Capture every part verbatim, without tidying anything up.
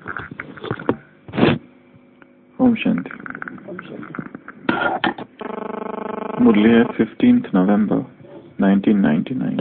ओम शांति। मुरली है fifteenth November nineteen ninety nine.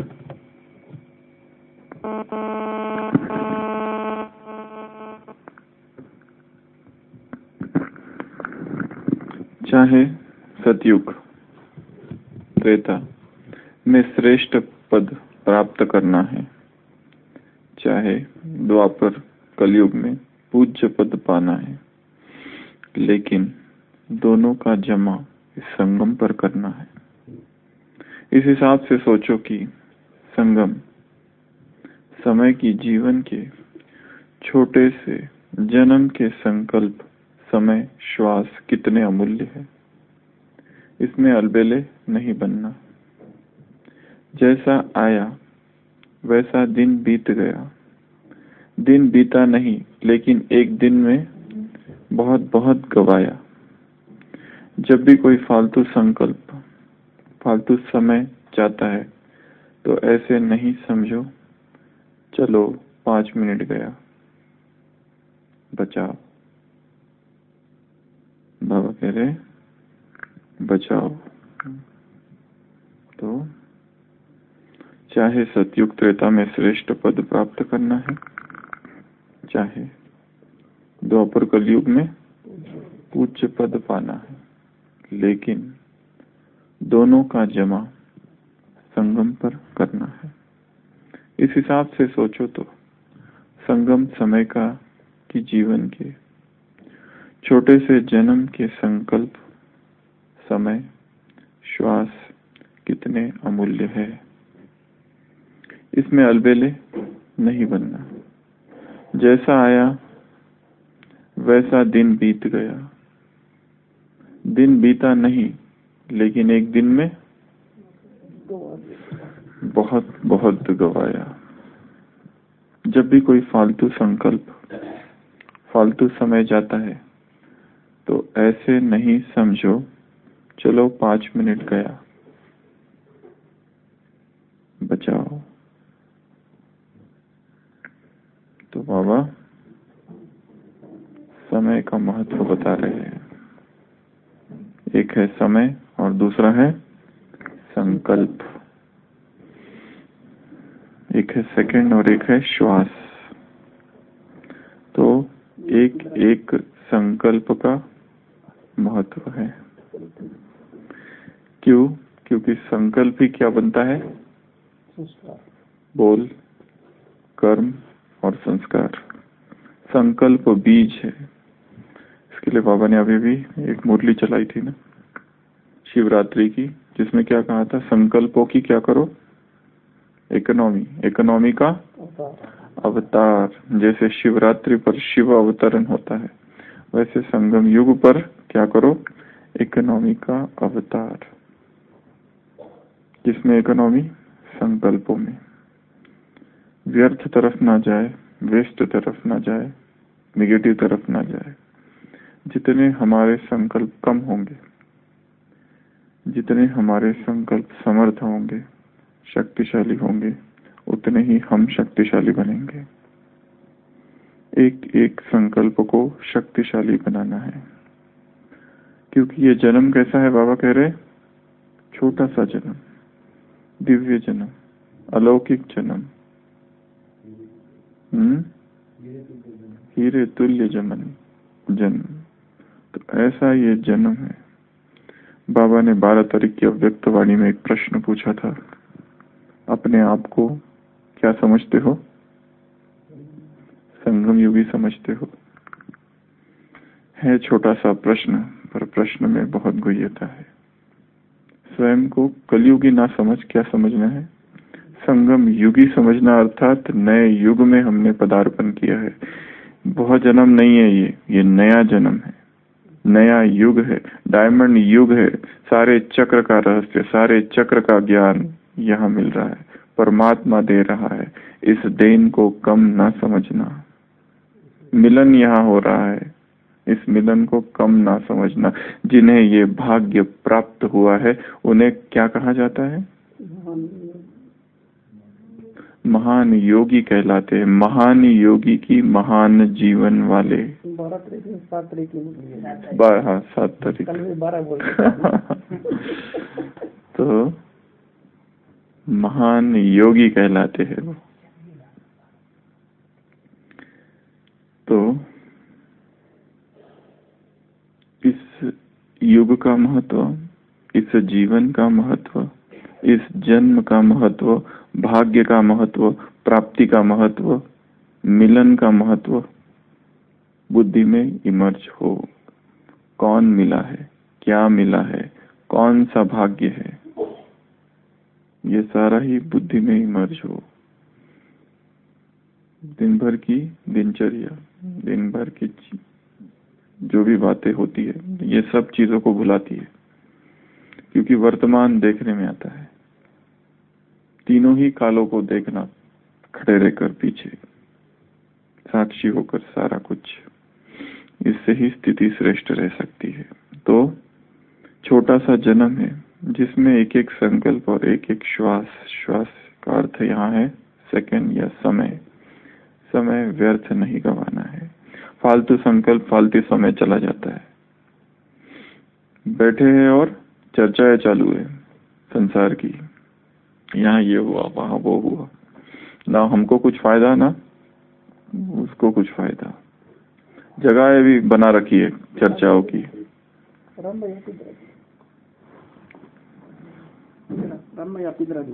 चाहे सतयुग त्रेता में श्रेष्ठ पद प्राप्त करना है, चाहे द्वापर कलयुग में पूज्य पद पाना है, लेकिन दोनों का जमा इस संगम पर करना है। इस हिसाब से सोचो कि संगम समय की जीवन के छोटे से जन्म के संकल्प समय श्वास कितने अमूल्य है। इसमें अलबेले नहीं बनना। जैसा आया वैसा दिन बीत गया। दिन बीता नहीं, लेकिन एक दिन में बहुत बहुत गवाया। जब भी कोई फालतू संकल्प फालतू समय जाता है तो ऐसे नहीं समझो चलो पांच मिनट गया, बचाओ। बाबा कह रहे बचाओ। तो चाहे सतयुग त्रेता में श्रेष्ठ पद प्राप्त करना है, चाहे द्वापर कलयुग में पूज्य पद पाना है, लेकिन दोनों का जमा संगम पर करना है। इस हिसाब से सोचो तो संगम समय का की जीवन के छोटे से जन्म के संकल्प समय श्वास कितने अमूल्य है। इसमें अलबेले नहीं बनना। जैसा आया वैसा दिन बीत गया। दिन बीता नहीं, लेकिन एक दिन में बहुत बहुत गवाया। जब भी कोई फालतू संकल्प फालतू समय जाता है तो ऐसे नहीं समझो चलो पांच मिनट गया, बचाओ। तो बाबा समय का महत्व बता रहे हैं। एक है समय और दूसरा है संकल्प। एक है सेकंड और एक है श्वास। तो एक एक संकल्प का महत्व है। क्यों? क्योंकि संकल्प ही क्या बनता है? बोल, कर्म और संस्कार। संकल्प बीज है। इसके लिए बाबा ने अभी भी एक मुरली चलाई थी ना, शिवरात्रि की, जिसमें क्या कहा था? संकल्पों की क्या करो? इकोनॉमी। इकोनॉमी का अवतार। जैसे शिवरात्रि पर शिव अवतरण होता है, वैसे संगम युग पर क्या करो? इकोनॉमी का अवतार। किसमें इकोनॉमी? संकल्पों में। व्यर्थ तरफ ना जाए, वेस्ट तरफ ना जाए, निगेटिव तरफ ना जाए। जितने हमारे संकल्प कम होंगे, जितने हमारे संकल्प समर्थ होंगे, शक्तिशाली होंगे, उतने ही हम शक्तिशाली बनेंगे। एक एक संकल्प को शक्तिशाली बनाना है। क्योंकि ये जन्म कैसा है? बाबा कह रहे छोटा सा जन्म, दिव्य जन्म, अलौकिक जन्म, हम्म हीरे तुल्य जन्म जन्म। तो ऐसा ये जन्म है। बाबा ने बारह तारीख की अव्यक्त वाणी में एक प्रश्न पूछा था, अपने आप को क्या समझते हो? संगम युगी समझते हो? है छोटा सा प्रश्न, पर प्रश्न में बहुत गुह्यता है। स्वयं को कलयुगी ना समझ क्या समझना है? संगम युगी समझना। अर्थात नए युग में हमने पदार्पण किया है। बहुत जन्म नहीं है ये ये नया जन्म है, नया युग है, डायमंड युग है। सारे चक्र का रहस्य, सारे चक्र का ज्ञान यहाँ मिल रहा है। परमात्मा दे रहा है। इस देन को कम ना समझना। मिलन यहाँ हो रहा है, इस मिलन को कम ना समझना। जिन्हें ये भाग्य प्राप्त हुआ है उन्हें क्या कहा जाता है? महान योगी कहलाते हैं। महान योगी की महान जीवन वाले। बारह तरीके सात तरीके बारह हाँ सात तरीके कल भी बारह बोल तो महान योगी कहलाते हैं वो। तो इस युग का महत्व, इस जीवन का महत्व, इस जन्म का महत्व, भाग्य का महत्व, प्राप्ति का महत्व, मिलन का महत्व बुद्धि में इमर्ज हो। कौन मिला है, क्या मिला है, कौन सा भाग्य है, ये सारा ही बुद्धि में इमर्ज हो। दिन भर की दिनचर्या, दिन भर की जो भी बातें होती है, ये सब चीजों को भुलाती है, क्योंकि वर्तमान देखने में आता है। तीनों ही कालों को देखना, खड़े रहकर पीछे साक्षी होकर सारा कुछ, इससे ही स्थिति श्रेष्ठ रह सकती है। तो छोटा सा जन्म है जिसमें एक एक संकल्प और एक एक श्वास, श्वास का अर्थ यहाँ है सेकंड या समय। समय व्यर्थ नहीं गंवाना है। फालतू संकल्प, फालतू समय चला जाता है। बैठे हैं और चर्चाएं चालू है संसार की, यहाँ ये हुआ, वहां वो हुआ, ना हमको कुछ फायदा ना उसको कुछ फायदा। जगह भी बना रखी है चर्चाओं की। राम भैया किधर राम भैया किधर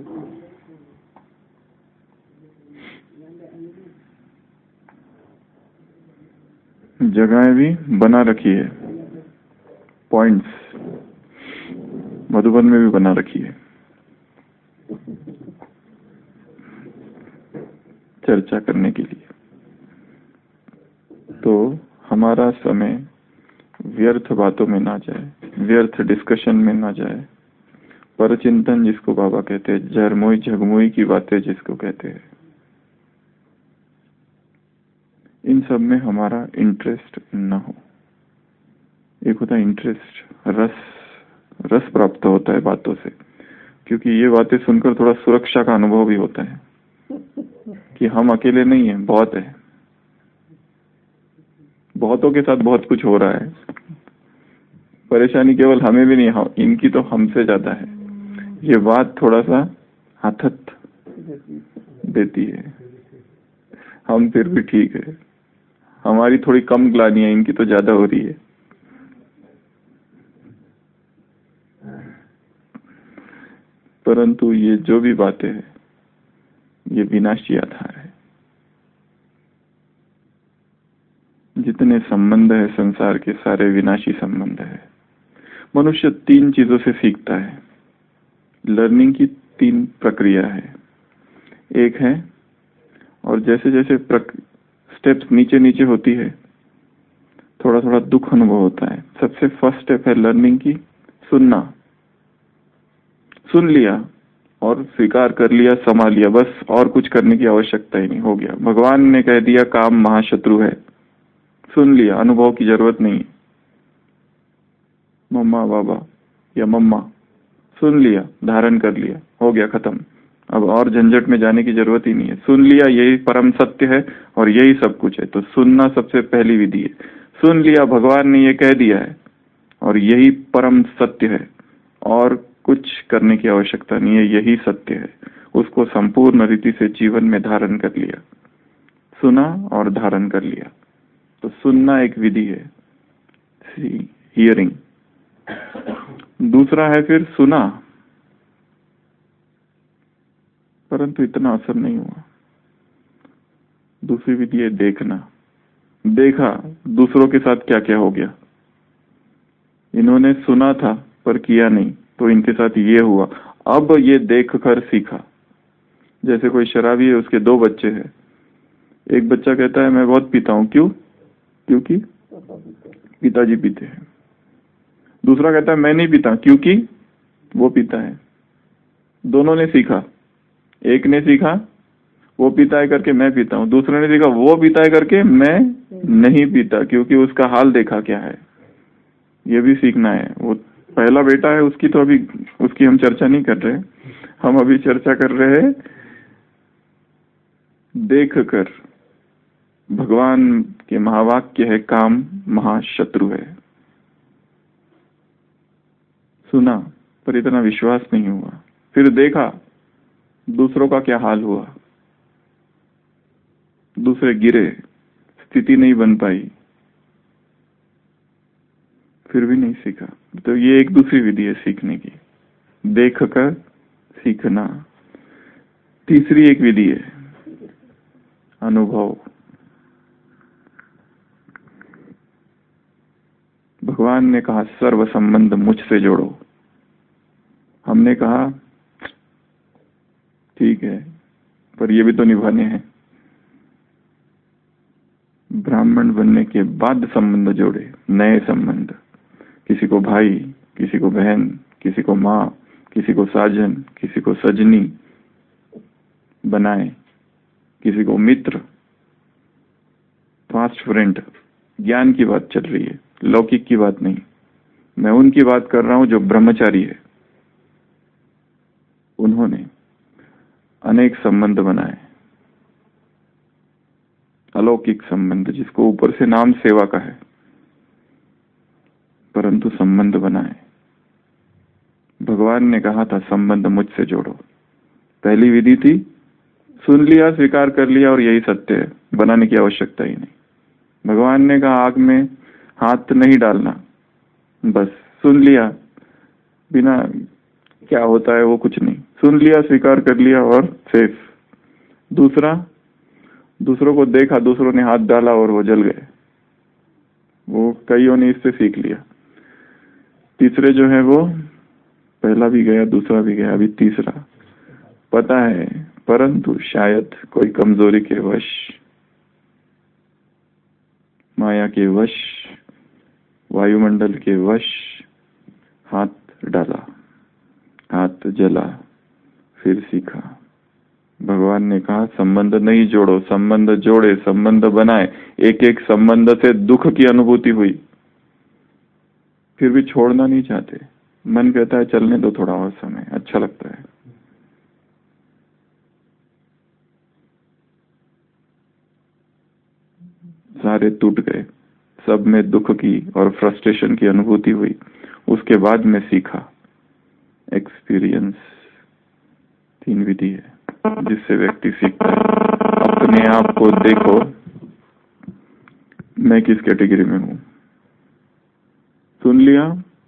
जगहें भी बना रखी है, पॉइंट्स मधुबन में भी बना रखी है चर्चा करने के लिए। तो हमारा समय व्यर्थ बातों में ना जाए, व्यर्थ डिस्कशन में ना जाए। परचिंतन जिसको बाबा कहते हैं, झरमोई झगमोई की बातें जिसको कहते हैं, इन सब में हमारा इंटरेस्ट न हो। एक होता है इंटरेस्ट, रस, रस प्राप्त होता है बातों से, क्योंकि ये बातें सुनकर थोड़ा सुरक्षा का अनुभव भी होता है कि हम अकेले नहीं हैं, बहुत है, बहुतों के साथ बहुत कुछ हो रहा है। परेशानी केवल हमें भी नहीं, इनकी तो हमसे ज्यादा है। ये बात थोड़ा सा आथत देती है। हम फिर भी ठीक है, हमारी थोड़ी कम ग्लानी है, इनकी तो ज्यादा हो रही है। परंतु ये जो भी बातें हैं, ये विनाशी आधार है। जितने संबंध है संसार के, सारे विनाशी संबंध है। मनुष्य तीन चीजों से सीखता है। लर्निंग की तीन प्रक्रिया है। एक है, और जैसे जैसे स्टेप्स नीचे नीचे होती है, थोड़ा थोड़ा दुख अनुभव होता है। सबसे फर्स्ट स्टेप है लर्निंग की, सुनना। सुन लिया और स्वीकार कर लिया, संभाल लिया, बस और कुछ करने की आवश्यकता ही नहीं, हो गया। भगवान ने कह दिया काम महाशत्रु है, सुन लिया, अनुभव की जरूरत नहीं। मम्मा बाबा या मम्मा, सुन लिया, धारण कर लिया, हो गया, खत्म। अब और झंझट में जाने की जरूरत ही नहीं है। सुन लिया, यही परम सत्य है और यही सब कुछ है। तो सुनना सबसे पहली विधि है। सुन लिया, भगवान ने ये कह दिया है और यही परम सत्य है, और कुछ करने की आवश्यकता नहीं है, यही सत्य है। उसको संपूर्ण रीति से जीवन में धारण कर लिया, सुना और धारण कर लिया। तो सुनना एक विधि है, हियरिंग। दूसरा है फिर सुना, परंतु इतना असर नहीं हुआ। दूसरी विधि है देखना। देखा दूसरों के साथ क्या क्या हो गया। इन्होंने सुना था पर किया नहीं, तो इनके साथ ये हुआ। अब ये देख कर सीखा। जैसे कोई शराबी है, उसके दो बच्चे हैं। एक बच्चा कहता है मैं बहुत पीता हूं। क्यों? क्योंकि पिताजी पीते हैं। दूसरा कहता है मैं नहीं पीता, क्योंकि वो पीता है। दोनों ने सीखा। एक ने सीखा वो पीता है करके मैं पीता हूँ, दूसरे ने सीखा वो पीता है करके मैं नहीं पीता, क्योंकि उसका हाल देखा क्या है। ये भी सीखना है। वो पहला बेटा है, उसकी तो अभी उसकी हम चर्चा नहीं कर रहे। हम अभी चर्चा कर रहे हैं देख कर भगवान के महावाक्य है काम महाशत्रु है। सुना पर इतना विश्वास नहीं हुआ, फिर देखा दूसरों का क्या हाल हुआ, दूसरे गिरे, स्थिति नहीं बन पाई, फिर भी नहीं सीखा। तो ये एक दूसरी विधि है सीखने की, देख कर सीखना। तीसरी एक विधि है अनुभव। भगवान ने कहा सर्व संबंध मुझसे जोड़ो। हमने कहा ठीक है, पर ये भी तो निभाने हैं। ब्राह्मण बनने के बाद संबंध जोड़े, नए संबंध। किसी को भाई, किसी को बहन, किसी को माँ, किसी को साजन, किसी को सजनी बनाए, किसी को मित्र, फास्ट फ्रेंड। ज्ञान की बात चल रही है, लौकिक की बात नहीं। मैं उनकी बात कर रहा हूं जो ब्रह्मचारी है। उन्होंने अनेक संबंध बनाए, अलौकिक संबंध, जिसको ऊपर से नाम सेवा का है, परंतु संबंध बनाए। भगवान ने कहा था संबंध मुझसे जोड़ो। पहली विधि थी सुन लिया, स्वीकार कर लिया और यही सत्य है, बनाने की आवश्यकता ही नहीं। भगवान ने कहा आग में हाथ नहीं डालना, बस सुन लिया, बिना क्या होता है वो कुछ नहीं, सुन लिया, स्वीकार कर लिया और सेफ। दूसरा, दूसरों को देखा, दूसरों ने हाथ डाला और वो जल गए, वो कईयों ने इससे सीख लिया। तीसरे जो है वो, पहला भी गया, दूसरा भी गया, अभी तीसरा पता है, परंतु शायद कोई कमजोरी के वश, माया के वश, वायुमंडल के वश हाथ डाला, हाथ जला, फिर सीखा। भगवान ने कहा संबंध नहीं जोड़ो, संबंध जोड़े, संबंध बनाए। एक एक संबंध से दुख की अनुभूति हुई, फिर भी छोड़ना नहीं चाहते। मन कहता है चलने दो थोड़ा और समय, अच्छा लगता है। सारे टूट गए, सब में दुख की और फ्रस्ट्रेशन की अनुभूति हुई। उसके बाद में सीखा, एक्सपीरियंस। तीन विधि है जिससे व्यक्ति सीखता है। अपने आप को देखो, मैं किस कैटेगरी में हूं। सुन लिया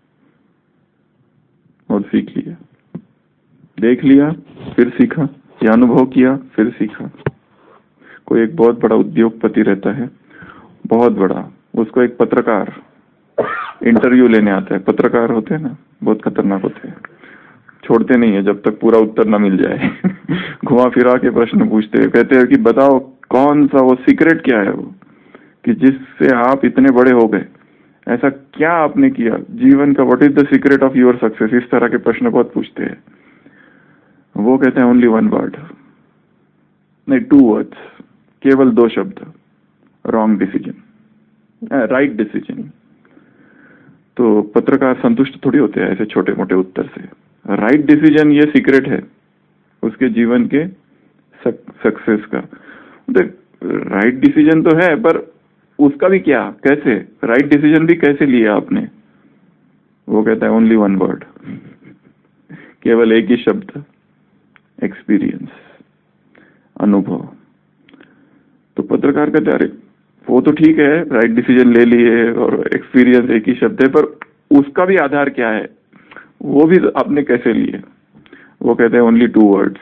और सीख लिया, देख लिया फिर सीखा, या अनुभव किया फिर सीखा। कोई एक बहुत बड़ा उद्योगपति रहता है, बहुत बड़ा, उसको एक पत्रकार इंटरव्यू लेने आता है। पत्रकार होते हैं ना, बहुत खतरनाक होते हैं, छोड़ते नहीं है जब तक पूरा उत्तर ना मिल जाए। घुमा फिरा के प्रश्न पूछते हैं, कहते हैं कि बताओ कौन सा वो सीक्रेट क्या है वो कि जिससे आप इतने बड़े हो गए, ऐसा क्या आपने किया जीवन का, what is the secret of your success. इस तरह के प्रश्न बहुत पूछते हैं। वो कहते हैं ओनली वन वर्ड, नहीं टू वर्ड्स, केवल दो शब्द, रॉन्ग डिसीजन, राइट डिसीजन। तो पत्रकार संतुष्ट थोड़ी होते हैं ऐसे छोटे मोटे उत्तर से। राइट डिसीजन ये सीक्रेट है उसके जीवन के सक्सेस का। राइट डिसीजन तो है, पर उसका भी क्या, कैसे राइट डिसीजन भी कैसे लिया आपने। वो कहता है ओनली वन वर्ड, केवल एक ही शब्द, एक्सपीरियंस, अनुभव। तो पत्रकार कहते अरे वो तो ठीक है, राइट डिसीजन ले लिए और एक्सपीरियंस एक ही शब्द है, पर उसका भी आधार क्या है, वो भी आपने कैसे लिए। वो कहते हैं only two words,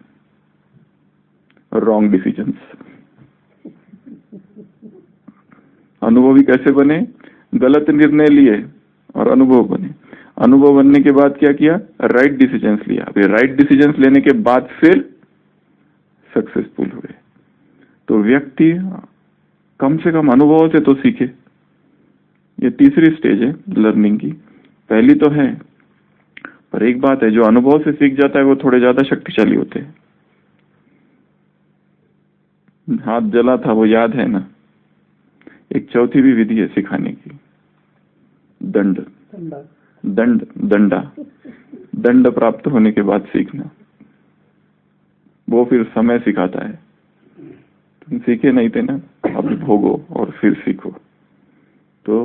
wrong decisions. अनुभव भी कैसे बने, गलत निर्णय लिए और अनुभव बने। अनुभव बनने के बाद क्या किया, राइट डिसीजंस लिया। फिर राइट डिसीजंस लेने के बाद फिर सक्सेसफुल हुए। तो व्यक्ति कम से कम अनुभव से तो सीखे। ये तीसरी स्टेज है लर्निंग की। पहली तो है, पर एक बात है, जो अनुभव से सीख जाता है वो थोड़े ज्यादा शक्तिशाली होते हैं। हाथ जला था वो याद है ना। एक चौथी भी विधि है सिखाने की, दंड दंड दंडा। दंड प्राप्त होने के बाद सीखना, वो फिर समय सिखाता है। तुम सीखे नहीं थे ना, अभी भोगो और फिर सीखो। तो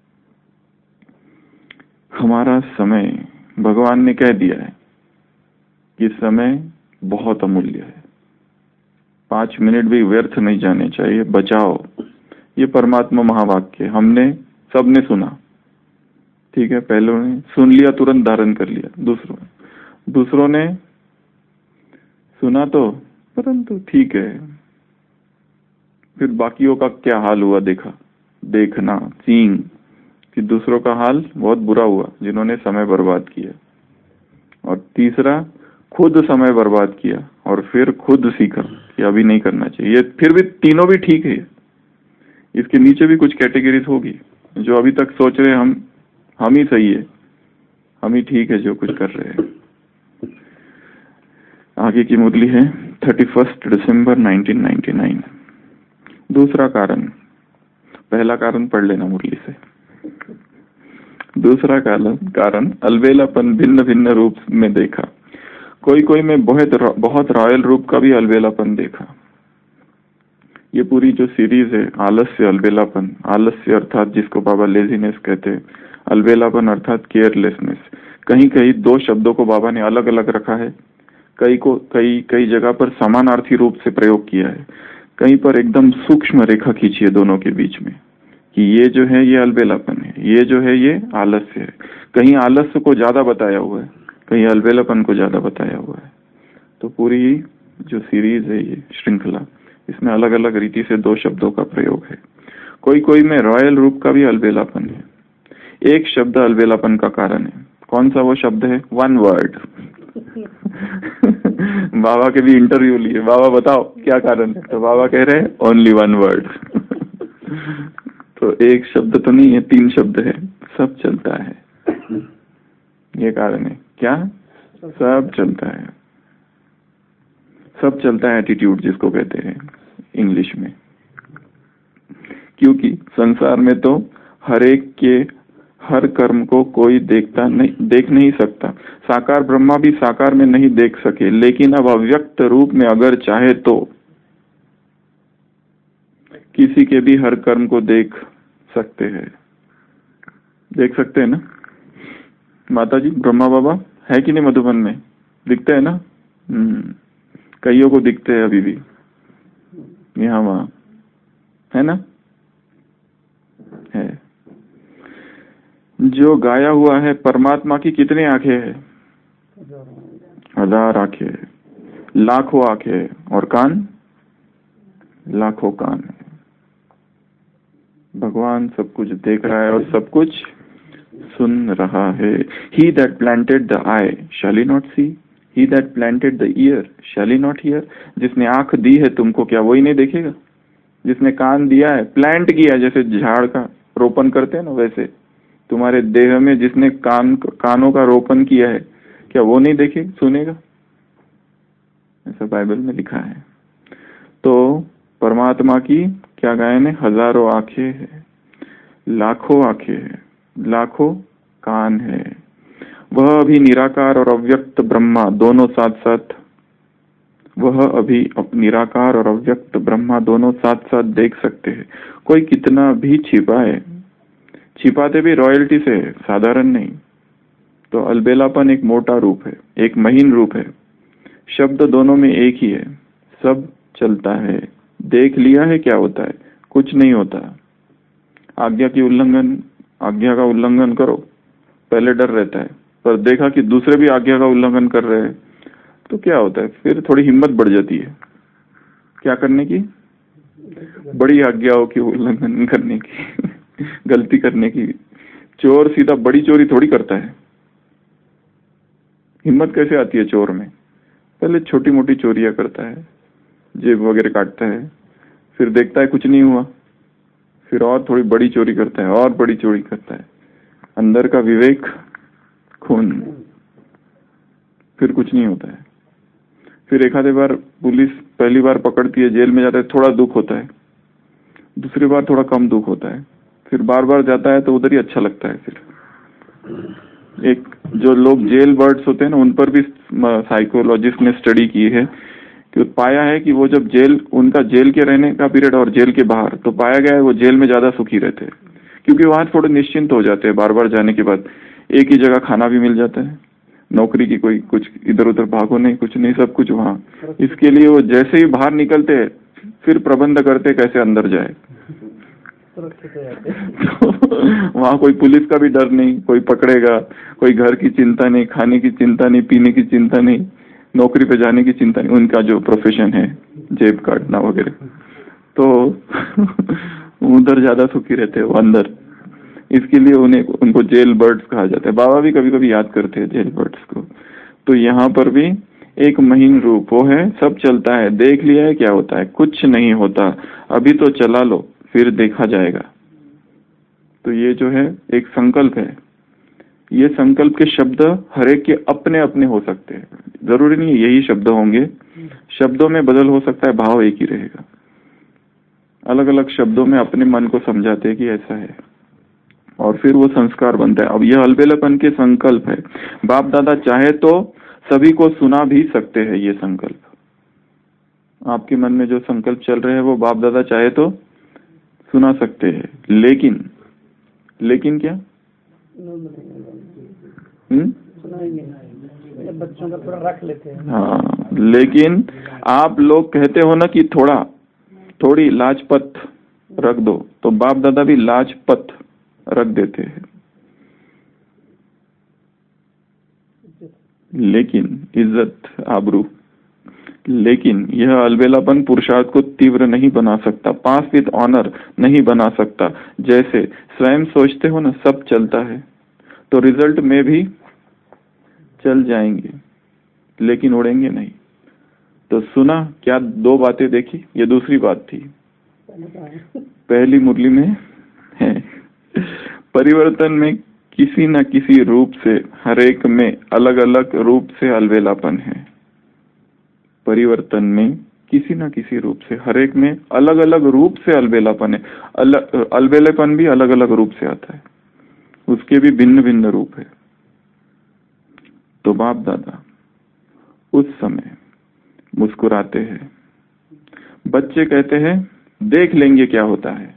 हमारा समय, भगवान ने कह दिया है कि समय बहुत अमूल्य है, पांच मिनट भी व्यर्थ नहीं जाने चाहिए, बचाओ। ये परमात्मा महावाक्य हमने सबने सुना, ठीक है। पहले ने सुन लिया, तुरंत धारण कर लिया। दूसरों दूसरों ने सुना तो, परंतु ठीक है, फिर बाकियों का क्या हाल हुआ देखा, देखना सीन कि दूसरों का हाल बहुत बुरा हुआ जिन्होंने समय बर्बाद किया। और तीसरा, खुद समय बर्बाद किया और फिर खुद सीखा कि अभी नहीं करना चाहिए। फिर भी तीनों भी ठीक है, इसके नीचे भी कुछ कैटेगरीज होगी। जो अभी तक सोच रहे हैं हम हम ही सही है, हम ही ठीक है जो कुछ कर रहे हैं। आगे की मुरली है thirty first December nineteen ninety nine. दूसरा कारण, पहला कारण पढ़ लेना मुरली से। दूसरा कारण कारण अलबेलापन भिन्न भिन्न रूप में देखा। कोई कोई में बहुत बहुत रॉयल रूप का भी अलबेलापन देखा। ये पूरी जो सीरीज है, आलस्य अलबेलापन, आलस्य अर्थात जिसको बाबा लेजीनेस कहते हैं, अलबेलापन अर्थात केयरलेसनेस। कहीं कहीं दो शब्दों को बाबा ने अलग अलग रखा है, कई को कई कई जगह पर समानार्थी रूप से प्रयोग किया है, कहीं पर एकदम सूक्ष्म रेखा खींची है दोनों के बीच में कि ये जो है ये अलबेलापन है, ये जो है ये आलस्य है। कहीं आलस्य को ज्यादा बताया हुआ है, कहीं अलबेलापन को ज्यादा बताया हुआ है। तो पूरी जो सीरीज है, ये श्रृंखला, इसमें अलग अलग रीति से दो शब्दों का प्रयोग है। कोई कोई में रॉयल रूप का भी अलबेलापन है। एक शब्द अलबेलापन का कारण है। कौन सा वो शब्द है? One word. बाबा के भी इंटरव्यू लिए, बाबा बताओ क्या कारण है, तो बाबा कह रहे हैं ओनली वन वर्ड। तो एक शब्द तो नहीं है, तीन शब्द है, सब चलता है, ये कारण है। क्या? सब चलता है, सब चलता है, एटीट्यूड जिसको कहते हैं इंग्लिश में। क्योंकि संसार में तो हर एक के हर कर्म को कोई देखता नहीं, देख नहीं सकता। साकार ब्रह्मा भी साकार में नहीं देख सके, लेकिन अब अव्यक्त रूप में अगर चाहे तो किसी के भी हर कर्म को देख सकते हैं। देख सकते हैं ना माता जी? ब्रह्मा बाबा है कि नहीं मधुबन में? दिखते हैं ना? हम्म कईयों को दिखते हैं अभी भी, यहाँ वहाँ, है ना? है। जो गाया हुआ है परमात्मा की कितनी आंखें हैं? हजार आंखें, लाखों आंखें, और कान? लाखों कान है। भगवान सब कुछ देख रहा है और सब कुछ सुन रहा है। He that planted the eye shall he not see? He that planted the ear shall he not hear? जिसने आंख दी है तुमको, क्या वही नहीं देखेगा? जिसने कान दिया है, प्लांट किया, जैसे झाड़ का रोपण करते हैं ना, वैसे तुम्हारे देह में जिसने कान कानों का रोपण किया है, क्या वो नहीं देखे सुनेगा? ऐसा बाइबल में लिखा है। तो परमात्मा की क्या गायन है? हजारों आंखें है, लाखों आंखें है, लाखों कान है। वह अभी निराकार और अव्यक्त ब्रह्मा दोनों साथ साथ वह अभी निराकार और अव्यक्त ब्रह्मा दोनों साथ साथ देख सकते हैं। कोई कितना भी छिपाए, छिपाते भी रॉयल्टी से, साधारण नहीं। तो अलबेलापन एक मोटा रूप है, एक महीन रूप है। शब्द दोनों में एक ही है, सब चलता है। देख लिया है क्या होता है? कुछ नहीं होता। आज्ञा की उल्लंघन आज्ञा का उल्लंघन करो, पहले डर रहता है, पर देखा कि दूसरे भी आज्ञा का उल्लंघन कर रहे हैं तो क्या होता है? फिर थोड़ी हिम्मत बढ़ जाती है। क्या करने की? बड़ी आज्ञाओं की उल्लंघन करने की, गलती करने की। चोर सीधा बड़ी चोरी थोड़ी करता है। हिम्मत कैसे आती है चोर में? पहले छोटी मोटी चोरियां करता है, जेब वगैरह काटता है, फिर देखता है कुछ नहीं हुआ, फिर और थोड़ी बड़ी चोरी करता है, और बड़ी चोरी करता है। अंदर का विवेक खून, फिर कुछ नहीं होता है। फिर एक आधे बार पुलिस पहली बार पकड़ती है, जेल में जाता है, थोड़ा दुख होता है, दूसरी बार थोड़ा कम दुख होता है, फिर बार बार जाता है तो उधर ही अच्छा लगता है। फिर एक जो लोग जेल बर्ड्स होते हैं ना, उन पर भी साइकोलॉजिस्ट ने स्टडी की है कि पाया है कि वो जब जेल, उनका जेल के रहने का पीरियड और जेल के बाहर, तो पाया गया है वो जेल में ज्यादा सुखी रहते हैं, क्योंकि वहां थोड़े निश्चिंत हो जाते हैं। बार बार जाने के बाद एक ही जगह खाना भी मिल जाता है, नौकरी की कोई कुछ इधर उधर भागो नहीं, कुछ नहीं, सब कुछ वहां। इसके लिए वो जैसे ही बाहर निकलते हैं फिर प्रबंध करते कैसे अंदर जाए। तो वहां कोई पुलिस का भी डर नहीं, कोई पकड़ेगा, कोई घर की चिंता नहीं, खाने की चिंता नहीं, पीने की चिंता नहीं, नौकरी पे जाने की चिंता नहीं। उनका जो प्रोफेशन है जेब काटना वगैरह, तो उधर ज्यादा सुखी रहते हैं वो अंदर। इसके लिए उन्हें उनको जेल बर्ड्स कहा जाता है। बाबा भी कभी कभी याद करते हैं जेल बर्ड्स को। तो यहाँ पर भी एक महीन रूप वो है, सब चलता है, देख लिया है क्या होता है, कुछ नहीं होता, अभी तो चला लो फिर देखा जाएगा। तो ये जो है एक संकल्प है। ये संकल्प के शब्द हर एक के अपने अपने हो सकते हैं, जरूरी नहीं यही शब्द होंगे, शब्दों में बदल हो सकता है, भाव एक ही रहेगा। अलग अलग शब्दों में अपने मन को समझाते हैं कि ऐसा है, और फिर वो संस्कार बनता है। अब यह अलबेलापन के संकल्प है। बाप दादा चाहे तो सभी को सुना भी सकते हैं। ये संकल्प आपके मन में जो संकल्प चल रहे हैं वो बाप दादा चाहे तो सुना सकते हैं, लेकिन लेकिन क्या हम्म बच्चों का थोड़ा रख लेते हैं। हाँ, लेकिन आप लोग कहते हो ना कि थोड़ा थोड़ी लाजपत रख दो, तो बाप दादा भी लाजपत रख देते हैं। लेकिन इज्जत आबरू, लेकिन यह अलबेलापन पुरुषार्थ को तीव्र नहीं बना सकता, पास विद ऑनर नहीं बना सकता। जैसे स्वयं सोचते हो ना सब चलता है, तो रिजल्ट में भी चल जाएंगे लेकिन उड़ेंगे नहीं। तो सुना क्या, दो बातें देखी, ये दूसरी बात थी, पहली मुरली में है। परिवर्तन में किसी न किसी रूप से हरेक में अलग अलग रूप से अलबेलापन है। परिवर्तन में किसी न किसी रूप से हरेक में अलग अलग रूप से अलबेलापन है। अलग अलबेलापन भी अलग अलग रूप से आता है, उसके भी भिन्न भिन्न रूप है। तो बाप दादा उस समय मुस्कुराते हैं। बच्चे कहते हैं देख लेंगे क्या होता है,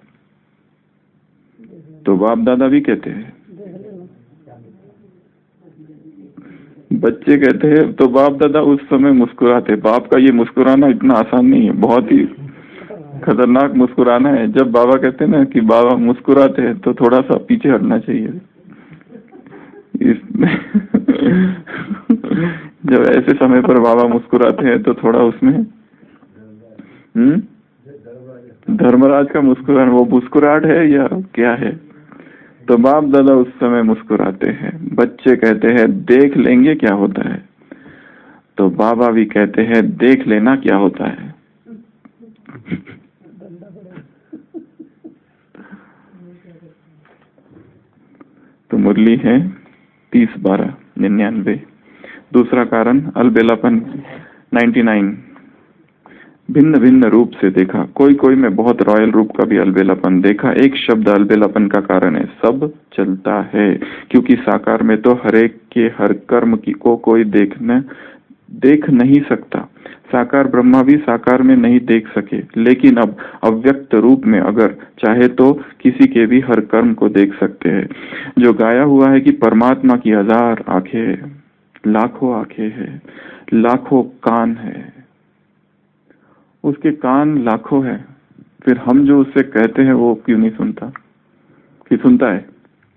तो बाप दादा भी कहते हैं, बच्चे कहते हैं तो बाप दादा उस समय मुस्कुराते। बाप का ये मुस्कुराना इतना आसान नहीं है, बहुत ही खतरनाक मुस्कुराना है। जब बाबा कहते हैं ना कि बाबा मुस्कुराते हैं तो थोड़ा सा पीछे हटना चाहिए। इसमें जब ऐसे समय पर बाबा मुस्कुराते हैं तो थोड़ा उसमें हम्म धर्मराज का मुस्कुराना, वो मुस्कुराहट है या क्या है। तो बाप दादा उस समय मुस्कुराते हैं। बच्चे कहते हैं देख लेंगे क्या होता है, तो बाबा भी कहते हैं देख लेना क्या होता है। तो मुरली है तीस बारह निन्यानवे। दूसरा कारण अलबेलापन नाइन्टी नाइन। भिन्न भिन्न रूप से देखा, कोई कोई में बहुत रॉयल रूप का भी अलबेलापन देखा। एक शब्द अलबेलापन का कारण है, सब चलता है, क्योंकि साकार में तो हरेक के हर कर्म की को कोई देखने देख नहीं सकता। साकार ब्रह्मा भी साकार में नहीं देख सके, लेकिन अब अव्यक्त रूप में अगर चाहे तो किसी के भी हर कर्म को देख सकते हैं। जो गाया हुआ है कि परमात्मा की हजार आंखें, लाखों आंखें है, लाखों कान है, उसके कान लाखों है, फिर हम जो उससे कहते हैं वो क्यों नहीं सुनता? कि सुनता है?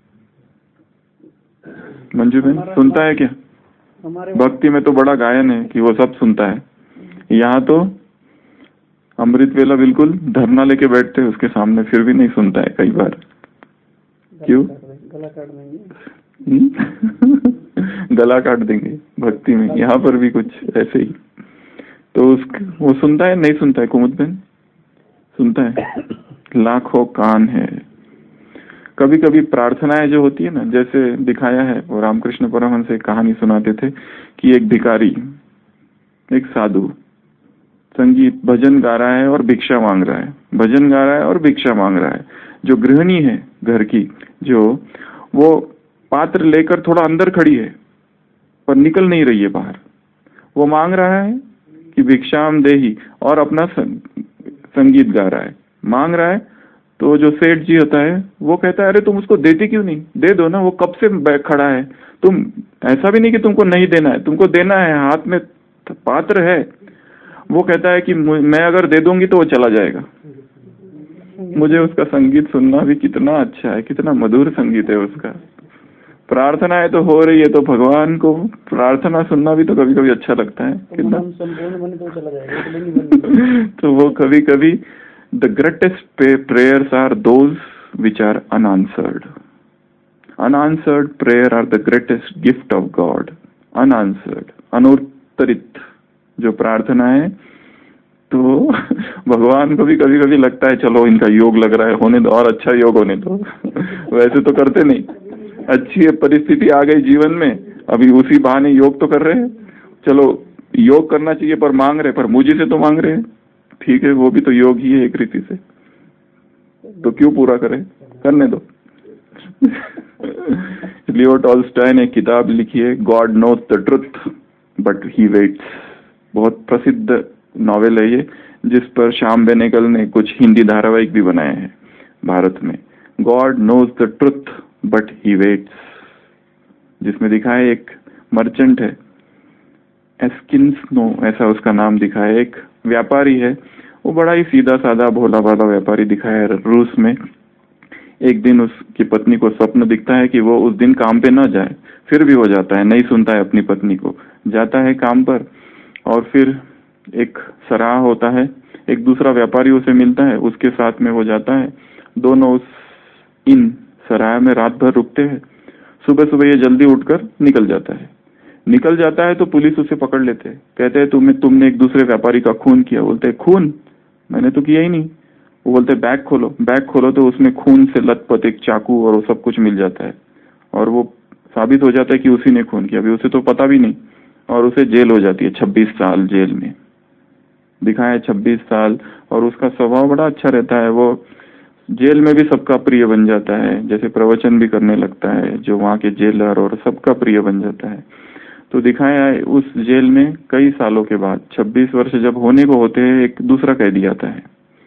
मंजू बहन सुनता है क्या? भक्ति में तो बड़ा गायन है कि वो सब सुनता है। यहाँ तो अमृत वेला बिल्कुल धरना लेके बैठते हैं उसके सामने, फिर भी नहीं सुनता है कई बार। क्यों? गला काट देंगे। गला काट देंगे भक्ति में। यहाँ पर भी कुछ ऐसे ही। तो उस वो सुनता है नहीं सुनता है? कुमुद बहन सुनता है। लाखों कान है। कभी कभी प्रार्थनाएं जो होती है ना, जैसे दिखाया है वो रामकृष्ण परमहंस एक कहानी सुनाते थे कि एक भिखारी, एक साधु संगीत भजन गा रहा है और भिक्षा मांग रहा है, भजन गा रहा है और भिक्षा मांग रहा है। जो गृहिणी है घर की, जो वो पात्र लेकर थोड़ा अंदर खड़ी है पर निकल नहीं रही है बाहर। वो मांग रहा है कि भिक्षाम देही, और अपना संगीत गा रहा है, मांग रहा है। तो जो सेठ जी होता है वो कहता है अरे तुम उसको देती क्यों नहीं, दे दो ना, वो कब से खड़ा है, तुम ऐसा भी नहीं कि तुमको नहीं देना है, तुमको देना है, हाथ में पात्र है। वो कहता है कि मैं अगर दे दूंगी तो वो चला जाएगा। मुझे उसका संगीत सुनना भी कितना अच्छा है, कितना मधुर संगीत है उसका। प्रार्थनाएं तो हो रही है तो भगवान को प्रार्थना सुनना भी तो कभी कभी अच्छा लगता है कितना। तो चला जाएगा। तो वो कभी कभी the greatest prayers are those which are unanswered. Unanswered prayer are the greatest gift of God. Unanswered, अनुत्तरित जो प्रार्थना है, तो भगवान को भी कभी कभी लगता है चलो इनका योग लग रहा है, होने दो, और अच्छा योग होने दो। वैसे तो करते नहीं, अच्छी परिस्थिति आ गई जीवन में, अभी उसी बहाने योग तो कर रहे हैं, चलो योग करना चाहिए पर मांग रहे, पर मुझे से तो मांग रहे हैं, ठीक है वो भी तो योग ही है एक रीति से, तो क्यों पूरा करें, करने दो। लियो टॉल्स्टॉय ने किताब लिखी है God knows the truth but he waits. बहुत प्रसिद्ध नॉवेल है ये, जिस पर श्याम बेनेगल ने कुछ हिंदी धारावाहिक भी बनाए हैं भारत में। God knows the truth but he waits, जिसमें दिखा है एक मर्चेंट है, एस्किन्सनो ऐसा उसका नाम दिखा है, एक व्यापारी है, वो बड़ा ही सीधा साधा भोला भाला व्यापारी दिखा है रूस में। एक दिन उसकी पत्नी को स्वप्न दिखता है कि वो उस दिन काम पे न जाए, फिर भी वो जाता है, नहीं सुनता है अपनी पत्नी को, जाता है काम पर। और फिर एक सराह होता है, एक दूसरा व्यापारी उसे मिलता है, उसके साथ में वो जाता है, दोनों उस इन सराय में रात भर रुकते हैं। सुबह सुबह ये जल्दी उठकर निकल जाता है। निकल जाता है तो पुलिस उसे पकड़ लेते हैं, कहते हैं तुम्हें तुमने एक दूसरे व्यापारी का खून किया। बोलते हैं खून, मैंने तो किया ही नहीं। वो बोलते बैग खोलो, बैग खोलो तो उसमें खून से लथपथ एक चाकू और वो सब कुछ मिल जाता है, और वो साबित हो जाता है कि उसी ने खून किया। अभी उसे तो पता भी नहीं, और उसे जेल हो जाती है, छब्बीस साल जेल में दिखाया है, छब्बीस साल। और उसका स्वभाव बड़ा अच्छा रहता है, वो जेल में भी सबका प्रिय बन जाता है, जैसे प्रवचन भी करने लगता है, जो वहाँ के जेलर और सबका प्रिय बन जाता है। तो दिखाया है उस जेल में कई सालों के बाद, छब्बीस वर्ष जब होने को होते हैं, एक दूसरा कैदी आता है,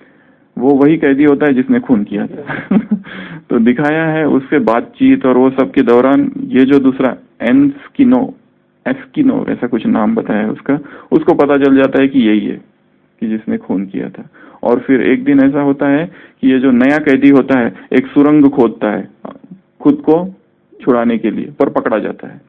वो वही कैदी होता है जिसने खून किया था। तो दिखाया है उससे बातचीत और वो सब के दौरान ये जो दूसरा एस्किनो एस्किनो ऐसा कुछ नाम बताया उसका, उसको पता चल जाता है कि यही है कि जिसने खून किया था। और फिर एक दिन ऐसा होता है कि ये जो नया कैदी होता है एक सुरंग खोदता है खुद को छुड़ाने के लिए, पर पकड़ा जाता है,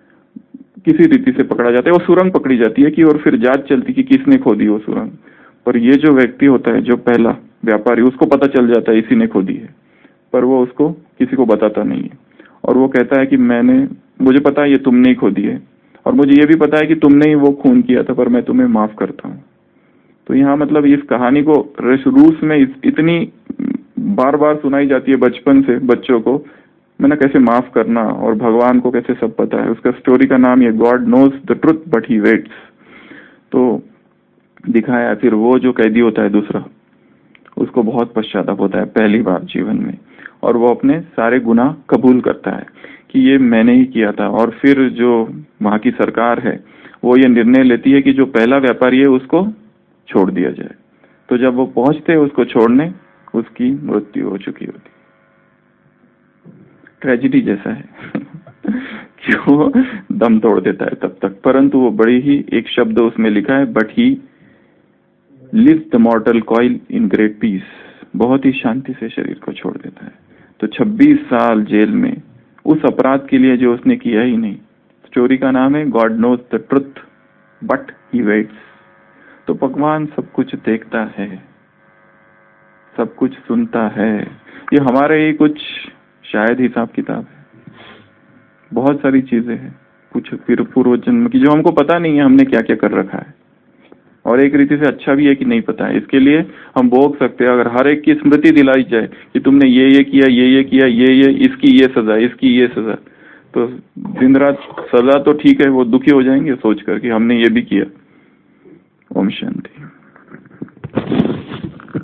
किसी रीति से पकड़ा जाता है, वो सुरंग पकड़ी जाती है कि, और फिर जांच चलती कि किसने खोदी वो सुरंग। पर ये जो व्यक्ति होता है, जो पहला व्यापारी, उसको पता चल जाता है इसी ने खोदी है, पर वो उसको किसी को बताता नहीं है। और वो कहता है कि मैंने मुझे पता है ये तुमने ही खोदी है, और मुझे ये भी पता है कि तुमने ही वो खून किया था, पर मैं तुम्हें माफ करता हूँ। तो यहाँ मतलब इस कहानी को रूस में इतनी बार बार सुनाई जाती है बचपन से बच्चों को, मैंने कैसे माफ करना, और भगवान को कैसे सब पता है। उसका स्टोरी का नाम ये God knows the truth but he waits. तो दिखाया फिर वो जो कैदी होता है दूसरा, उसको बहुत पश्चाताप होता है पहली बार जीवन में, और वो अपने सारे गुनाह कबूल करता है कि ये मैंने ही किया था। और फिर जो वहाँ की सरकार है वो ये निर्णय लेती है कि जो पहला व्यापारी है उसको छोड़ दिया जाए। तो जब वो पहुंचते हैं उसको छोड़ने, उसकी मृत्यु हो चुकी होती। ट्रेजिडी जैसा है कि वो दम तोड़ देता है तब तक, परंतु वो बड़ी ही एक शब्द उसमें लिखा है, but he leave the mortal coil in great peace, बहुत ही शांति से शरीर को छोड़ देता है। तो छब्बीस साल जेल में उस अपराध के लिए जो उसने किया ही नहीं। स्टोरी का नाम है God knows the truth but he waits. तो भगवान सब कुछ देखता है, सब कुछ सुनता है। ये हमारे ही कुछ शायद हिसाब किताब है, बहुत सारी चीजें हैं कुछ फिर पूर्व जन्म की जो हमको पता नहीं है हमने क्या क्या कर रखा है। और एक रीति से अच्छा भी है कि नहीं पता है, इसके लिए हम भोग सकते हैं। अगर हर एक की स्मृति दिलाई जाए कि तुमने ये ये किया, ये ये किया, ये ये इसकी ये सजा, इसकी ये सजा, तो दिन रात सजा तो ठीक है, वो दुखी हो जाएंगे सोच कर कि हमने ये भी किया। ओम शांति।